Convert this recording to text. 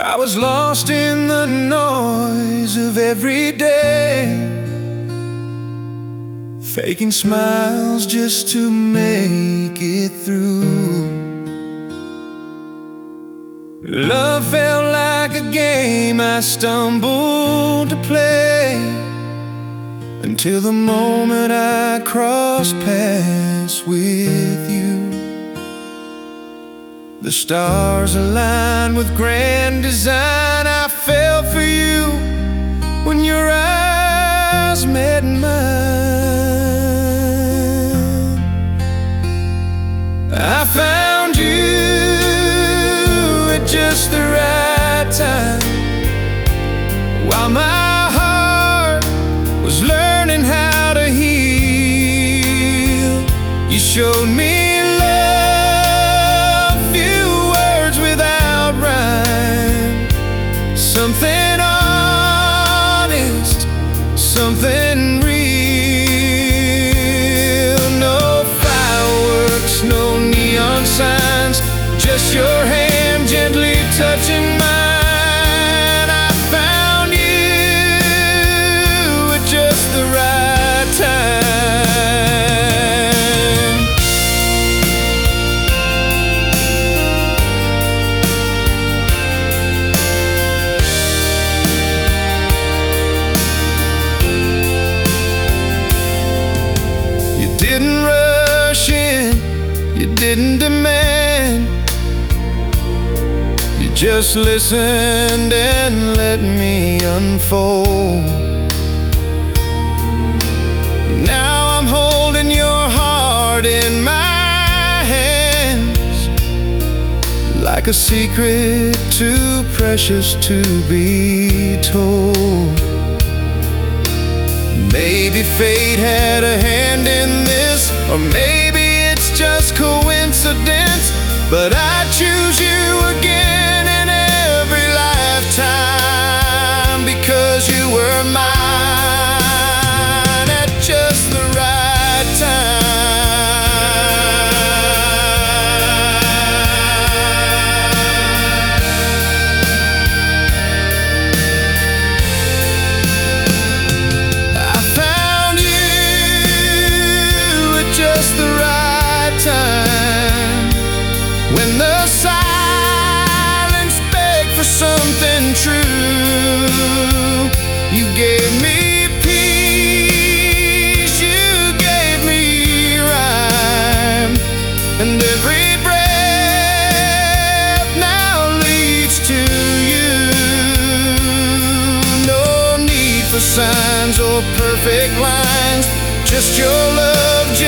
I was lost in the noise of every day, faking smiles just to make it through. Love felt like a game I stumbled to play, until the moment I crossed paths with you. The stars aligned with grand design. I fell for you when your eyes met mine. I found you at just the right time, while my heart was learning how to heal. You showed me something honest, something real. No fireworks, no neon signs, just your hand gently touching mine. I found you at just the right time. Didn't rush in, you didn't demand, you just listened and let me unfold. Now I'm holding your heart in my hands, like a secret too precious to be told. Maybe fate had a hand in this, or maybe it's just coincidence, but I choose you again in every lifetime, because you were mine at just the right time. Just the right time, when the silence begged for something true. You gave me peace, you gave me rhyme, and every breath now leads to you. No need for signs or perfect lines, just your love.